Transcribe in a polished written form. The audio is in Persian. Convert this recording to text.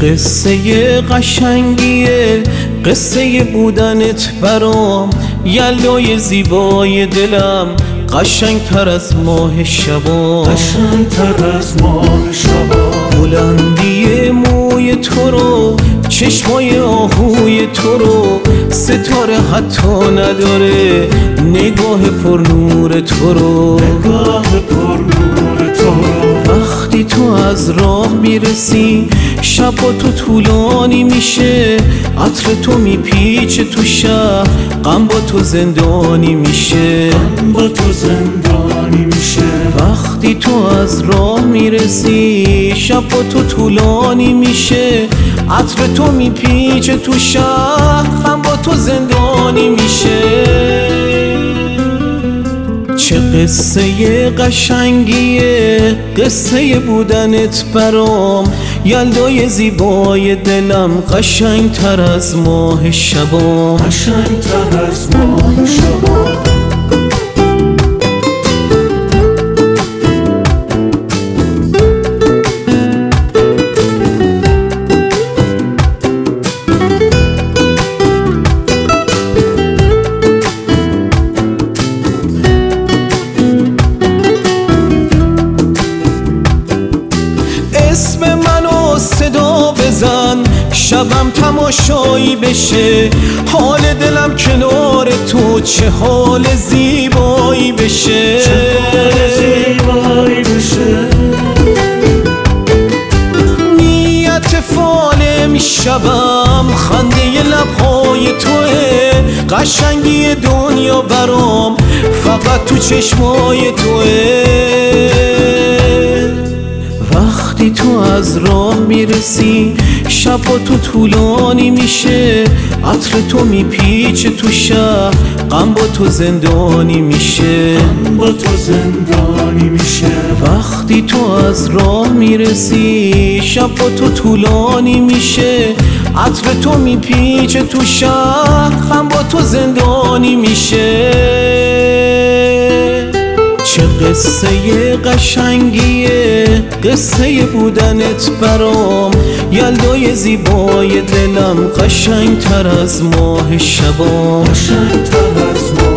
قصه قشنگیه قصه بودنت برام، یلدای زیبای دلم قشنگتر از ماه شبا، قشنگتر از ماه شبا. بلندی موی تو رو، چشمای آهوی تو رو، ستاره حتی نداره نگاه پر نور تو رو، نگاه پر نور تو رو. وقتی تو از راه میرسی شب با تو طولانی میشه، عطر تو میپیچه تو شهر، غم با تو زندانی میشه، غم با تو زندانی میشه. وقتی تو از راه میرسی شب با تو طولانی میشه، عطر تو میپیچه تو شهر، غم با تو زندانی میشه. چه قصه قشنگیه قصه بودنت برام، یلدای زیبای دلم قشنگتر از ماه شبا، قشنگتر از ماه شبا. اسم منو صدا بزن شبم تماشایی بشه، حال دلم کنار تو چه حال زیبایی بشه، چه حال زیبایی بشه. نیت فال میشبم خنده لبهای توه، قشنگی دنیا برام فقط تو چشمای توه، وقتی تو از راه میرسی شب با تو طولانی میشه، عطر تو میپیچه تو شهر، غم با تو زندانی میشه، غم با تو زندانی میشه. وقتی تو از راه میرسی شب با تو طولانی میشه، عطر تو میپیچه تو شهر، غم با تو زندانی میشه. چه قصه قشنگیه قصه بودنت برام، یلدای زیبای دلم قشنگتر از ماه شبا، قشنگتر از ماه